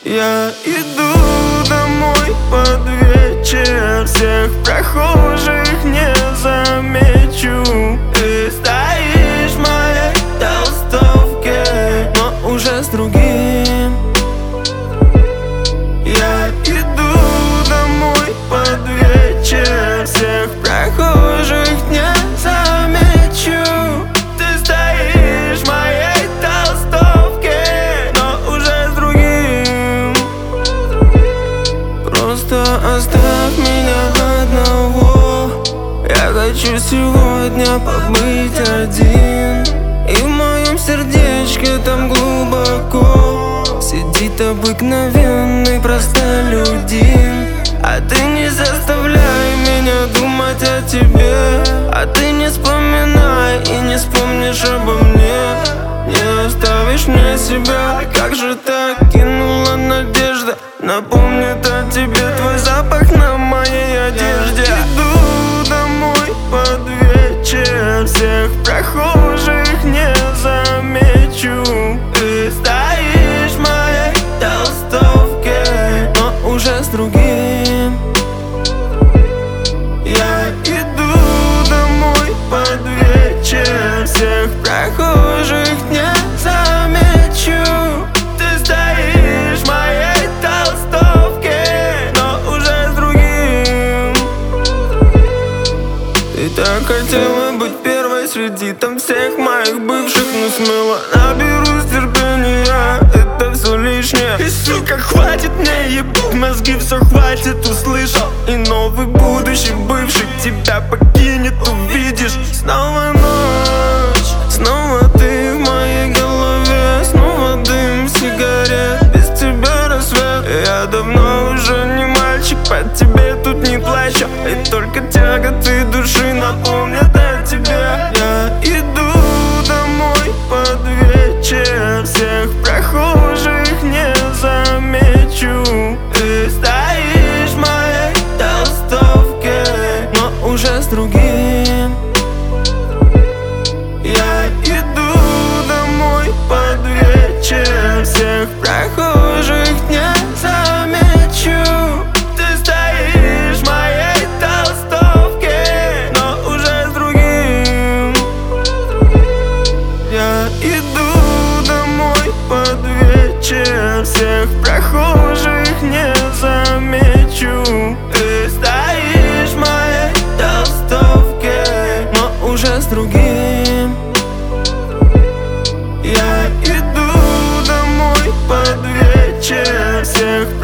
Я иду домой под вечер, всех прохожих не замечу. Ты стоишь в моей толстовке, но уже с другим. Я иду домой под вечер, всех прохожих не замечу. Ты стоишь в моей толстовке, но уже с другим. Просто оставь меня одного. Я хочу сегодня побыть один, и в моем сердечке там глубоко сидит обыкновенный простолюдин. А ты не заставляй меня думать о тебе, а ты не вспоминай и не вспомнишь обо мне. Не оставишь мне себя, как же так кинула надежда. Напомнит о тебе твой запах на моей одежде. Иду домой под вечер, всех прохожих не замечу. Ты стоишь в моей толстовке, но уже с другим. Я иду домой под вечер, всех прохожих не замечу. Ты стоишь в моей толстовке, но уже с другим. Ты так хотела быть первой среди там всех моих бывших, но смело наберусь терпения, это все лишнее. И сука, хватит мне ебать мозги, все хватит, услышал. И новый будущий бывший тебя покинет, увидишь. Снова ночь, снова ты в моей голове, снова дым сигарет, без тебя рассвет. Я давно уже не мальчик, по тебе тут не плачу, и только тяготы души напомнят о тебе. Я иду домой под вечер, всех прохожих не замечу. Ты стоишь в моей толстовке, но уже с другим. Я иду домой под вечер, всех прохожих не замечу. Ты стоишь в моей толстовке, но уже с другим. Я иду домой под вечер, всех прохожих не замечу. Ты стоишь в моей толстовке, но уже с другим. Я иду домой под вечер, всех